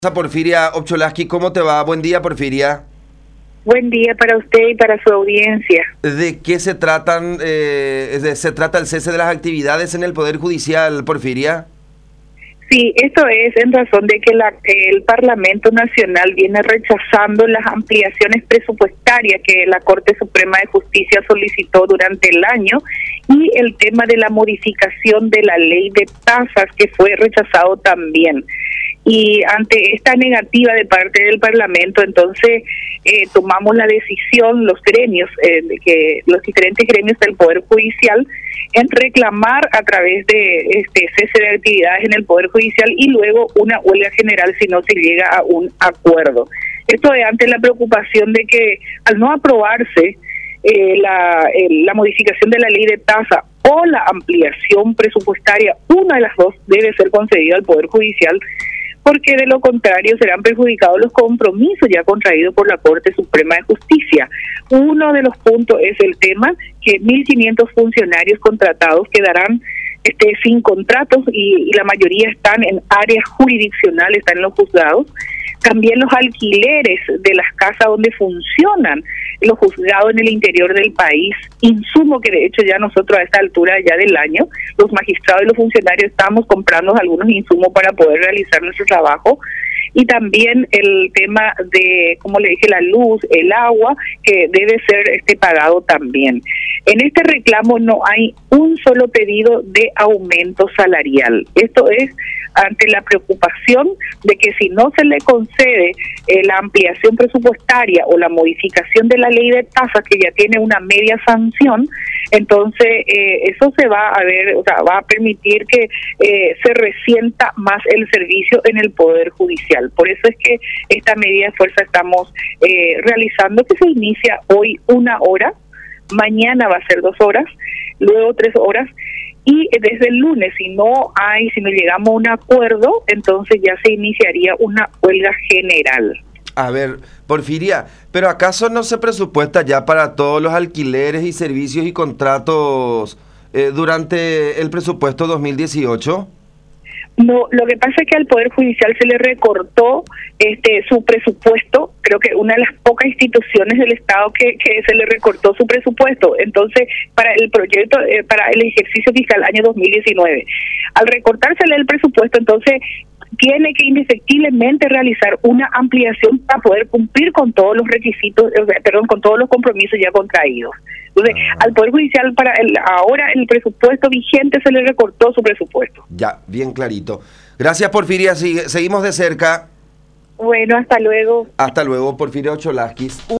A Porfiria Opcholaski, ¿cómo te va? Buen día, Porfiria. Buen día para usted y para su audiencia. ¿De qué se tratan? ¿Se trata el cese de las actividades en el Poder Judicial, Porfiria? Sí, esto es en razón de que el Parlamento Nacional viene rechazando las ampliaciones presupuestarias que la Corte Suprema de Justicia solicitó durante el año y el tema de la modificación de la ley de tasas que fue rechazado también. Y ante esta negativa de parte del Parlamento, entonces tomamos la decisión, los gremios, los diferentes gremios del Poder Judicial, en reclamar a través de este cese de actividades en el Poder Judicial y luego una huelga general si no se llega a un acuerdo. Esto es ante la preocupación de que al no aprobarse la modificación de la ley de tasa o la ampliación presupuestaria, una de las dos debe ser concedida al Poder Judicial, porque de lo contrario serán perjudicados los compromisos ya contraídos por la Corte Suprema de Justicia. Uno de los puntos es el tema que 1.500 funcionarios contratados quedarán sin contratos y la mayoría están en áreas jurisdiccionales, están en los juzgados. También los alquileres de las casas donde funcionan los juzgados en el interior del país, insumo que de hecho ya nosotros a esta altura ya del año, los magistrados y los funcionarios estamos comprando algunos insumos para poder realizar nuestro trabajo, y también el tema de, como le dije, la luz, el agua, que debe ser pagado también. En este reclamo no hay un solo pedido de aumento salarial. Esto es ante la preocupación de que si no se le concede la ampliación presupuestaria o la modificación de la ley de tasas, que ya tiene una media sanción, entonces eso se va a ver, o sea, va a permitir que se resienta más el servicio en el Poder Judicial. Por eso es que esta medida de fuerza estamos realizando, que se inicia hoy 1 hora, mañana va a ser 2 horas, luego 3 horas, y desde el lunes, si no llegamos a un acuerdo, entonces ya se iniciaría una huelga general. A ver, Porfiria, ¿pero acaso no se presupuesta ya para todos los alquileres y servicios y contratos durante el presupuesto 2018? No, lo que pasa es que al Poder Judicial se le recortó su presupuesto. Creo que una de las pocas instituciones del Estado que se le recortó su presupuesto. Entonces, para el proyecto, para el ejercicio fiscal año 2019, al recortársele el presupuesto, entonces tiene que indefectiblemente realizar una ampliación para poder cumplir con todos los requisitos, con todos los compromisos ya contraídos. Entonces, al Poder Judicial ahora el presupuesto vigente se le recortó su presupuesto. Ya, bien clarito. Gracias, Porfiria. Seguimos de cerca. Bueno, hasta luego. Hasta luego, Porfiria Opcholaski.